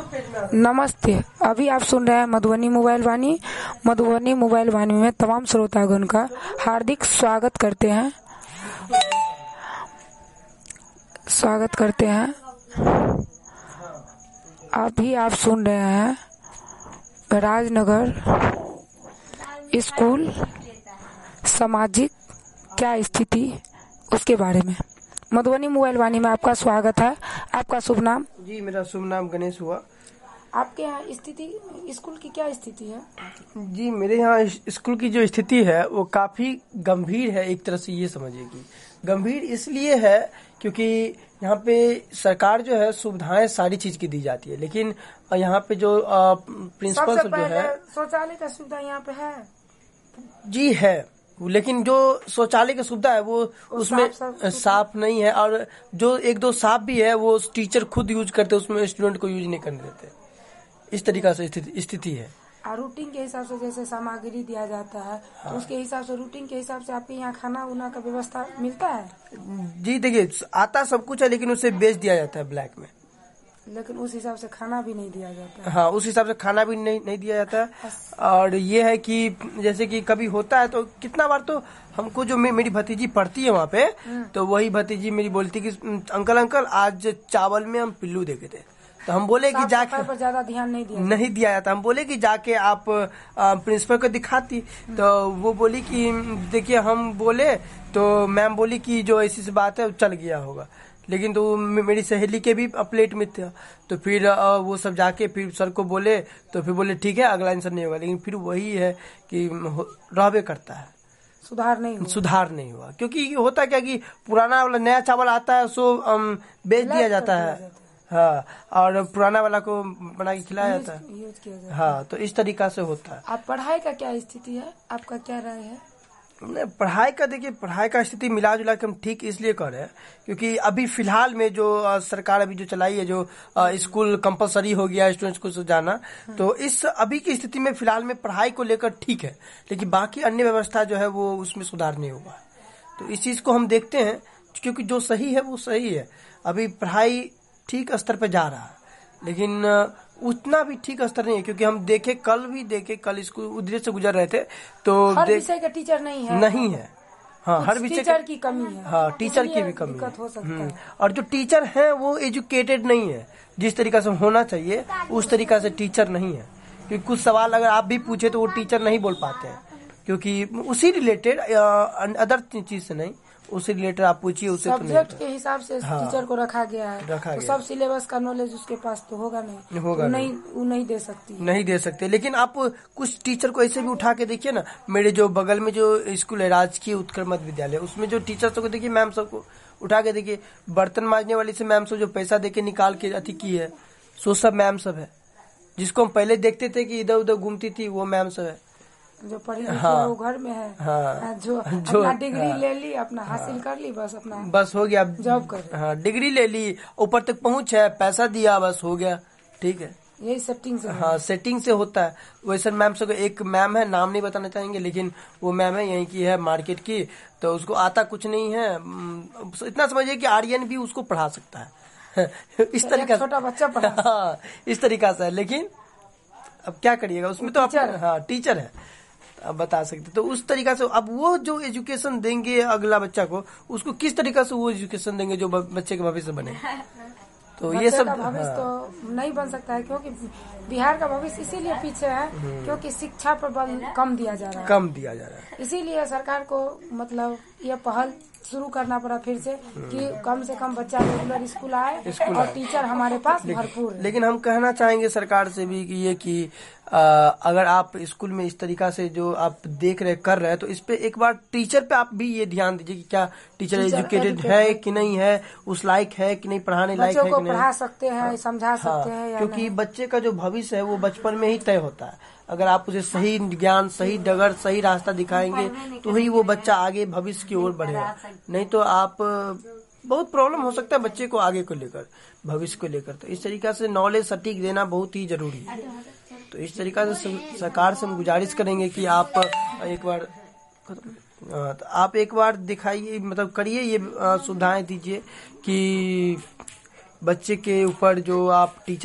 नमस्ते। अभी आप सुन रहे हैं मधुबनी मोबाइल वाणी। मधुबनी मोबाइल वाणी में तमाम श्रोतागण का हार्दिक स्वागत करते हैं। अभी आप सुन रहे हैं राजनगर स्कूल सामाजिक क्या स्थिति उसके बारे में। मधुबनी मोबाइल वाणी में आपका स्वागत है। आपका शुभ नाम? जी, मेरा शुभ नाम गणेश हुआ। आपके यहाँ स्थिति स्कूल की क्या स्थिति है? जी, मेरे यहाँ स्कूल की जो स्थिति है वो काफी गंभीर है। एक तरह से ये समझिए कि गंभीर इसलिए है क्योंकि यहाँ पे सरकार जो है सुविधाएं सारी चीज की दी जाती है, लेकिन यहाँ पे जो प्रिंसिपल जो है शौचालय का सुविधा यहाँ पे है जी है, लेकिन जो शौचालय की सुविधा है वो उसमें साफ नहीं है, और जो एक दो साफ भी है वो टीचर खुद यूज करते, उसमें स्टूडेंट को यूज नहीं करने देते। इस तरीका से स्थिति है। और रूटीन के हिसाब से जैसे सामग्री दिया जाता है तो उसके हिसाब से रूटीन के हिसाब से आपके यहाँ खाना उना का व्यवस्था मिलता है? जी देखिए, आता सब कुछ है लेकिन उसे बेच दिया जाता है ब्लैक में, लेकिन उस हिसाब से खाना भी नहीं दिया जाता है। हाँ, उस हिसाब से खाना भी नहीं दिया जाता है। और ये है कि जैसे कि कभी होता है तो कितना बार तो हमको जो मेरी भतीजी पढ़ती है वहाँ पे, तो वही भतीजी मेरी बोलती कि अंकल आज चावल में हम पिल्लू देखे थे, तो हम बोले कि जाके पर ज्यादा ध्यान नहीं दिया जाता। हम बोले कि जाके आप प्रिंसिपल को दिखाती, तो वो बोली कि देखिए, हम बोले तो मैम बोली कि जो ऐसी सी बात है चल गया होगा, लेकिन तो मेरी सहेली के भी प्लेट में था, तो फिर वो सब जाके फिर सर को बोले, तो फिर बोले ठीक है अगला आंसर नहीं होगा, लेकिन फिर वही है कि रहबे करता है, सुधार नहीं हुआ। क्योंकि होता क्या कि पुराना वाला नया चावल आता है सो बेच दिया जाता है, हाँ, और पुराना वाला को बना के खिलाया जाता है, हाँ, तो इस तरीका से होता है। आप पढ़ाई का क्या स्थिति है, आपका क्या राय है? पढ़ाई का देखिए, पढ़ाई का स्थिति मिला जुला के हम ठीक इसलिए कर रहे हैं क्योंकि अभी फिलहाल में जो सरकार अभी जो चलाई है, जो स्कूल कंपलसरी हो गया स्टूडेंट्स को जाना, तो इस अभी की स्थिति में फिलहाल में पढ़ाई को लेकर ठीक है, लेकिन बाकी अन्य व्यवस्था जो है वो उसमें सुधार नहीं हुआ। तो इस चीज को हम देखते हैं क्योंकि जो सही है वो सही है। अभी पढ़ाई ठीक स्तर पे जा रहा है, लेकिन उतना भी ठीक स्तर नहीं है, क्योंकि हम कल स्कूल उधर से गुजर रहे थे तो हर विषय का टीचर नहीं है। हाँ, हर विषय टीचर की कमी है। हाँ, टीचर की भी कमी हो सकता है। और जो टीचर है वो एजुकेटेड नहीं है, जिस तरीका से होना चाहिए उस तरीका से टीचर नहीं है। क्योंकि कुछ सवाल अगर आप भी पूछे तो वो टीचर नहीं बोल पाते हैं, क्योंकि उसी रिलेटेड अदर चीज से नहीं, उसी रिलेटेड आप पूछिए उससे। सब्जेक्ट के हिसाब से टीचर को रखा गया है, तो सब सिलेबस का नॉलेज उसके पास तो होगा नहीं, वो नहीं दे सकती। लेकिन आप कुछ टीचर को ऐसे भी उठा के देखिए ना, मेरे जो बगल में जो स्कूल है राजकीय उत्कर्ष मध्य विद्यालय, उसमें जो टीचर सबको देखिए, मैम सबको उठा के देखिए, बर्तन मांजने वाली से मैम सब जो पैसा दे के निकाल के अति की है, सो सब मैम सब है। जिसको हम पहले देखते थे कि इधर उधर घूमती थी, वो मैम सब है। जो पढ़ी लिखी है वो घर में है, हाँ, जो अपना डिग्री ले ली, अपना हासिल कर ली, बस हो गया, जॉब कर, हाँ, डिग्री ले ली, ऊपर तक पहुंच है, पैसा दिया, बस हो गया, ठीक है। यही सेटिंग से, हाँ, सेटिंग से होता है। वैसे मैम से एक मैम है, नाम नहीं बताना चाहेंगे, लेकिन वो मैम है यहीं की है, मार्केट की, तो उसको आता कुछ नहीं है। इतना समझिए कि आर्यन भी उसको पढ़ा सकता है इस तरीका, छोटा बच्चा पढ़ा, हाँ, इस तरीका से है। लेकिन अब क्या करिएगा, उसमें तो हाँ टीचर है, अब बता सकते। तो उस तरीका से अब वो जो एजुकेशन देंगे अगला बच्चा को, उसको किस तरीका से वो एजुकेशन देंगे जो बच्चे के भविष्य बने, तो ये सब भविष्य तो नहीं बन सकता है, क्योंकि बिहार का भविष्य इसीलिए पीछे है क्योंकि शिक्षा पर बल कम दिया जा रहा है। इसीलिए सरकार को मतलब ये पहल शुरू करना पड़ा फिर से कि कम से कम बच्चा रेगुलर स्कूल आए और टीचर हमारे पास भरपूर है। लेकिन हम कहना चाहेंगे सरकार से भी कि ये कि अगर आप स्कूल में इस तरीका से जो आप देख रहे कर रहे हैं, तो इस पे एक बार टीचर पे आप भी ये ध्यान दीजिए कि क्या टीचर एजुकेटेड है कि नहीं है, उस लायक है कि नहीं, पढ़ाने लायक है कि नहीं, पढ़ा सकते हैं, समझा सकते हैं, क्योंकि बच्चे का जो भविष्य है वो बचपन में ही तय होता है। अगर आप उसे सही ज्ञान, सही डगर, सही रास्ता दिखाएंगे तो ही वो बच्चा आगे भविष्य की ओर बढ़ेगा। नहीं तो आप बहुत प्रॉब्लम हो सकता है बच्चे को आगे को लेकर, भविष्य को लेकर। तो इस तरीका से नॉलेज सटीक देना बहुत ही जरूरी है। तो इस तरीका से सरकार से हम गुजारिश करेंगे कि आप एक बार दिखाइए, मतलब करिए, ये सुविधाएं दीजिए कि बच्चे के ऊपर जो आप टीचर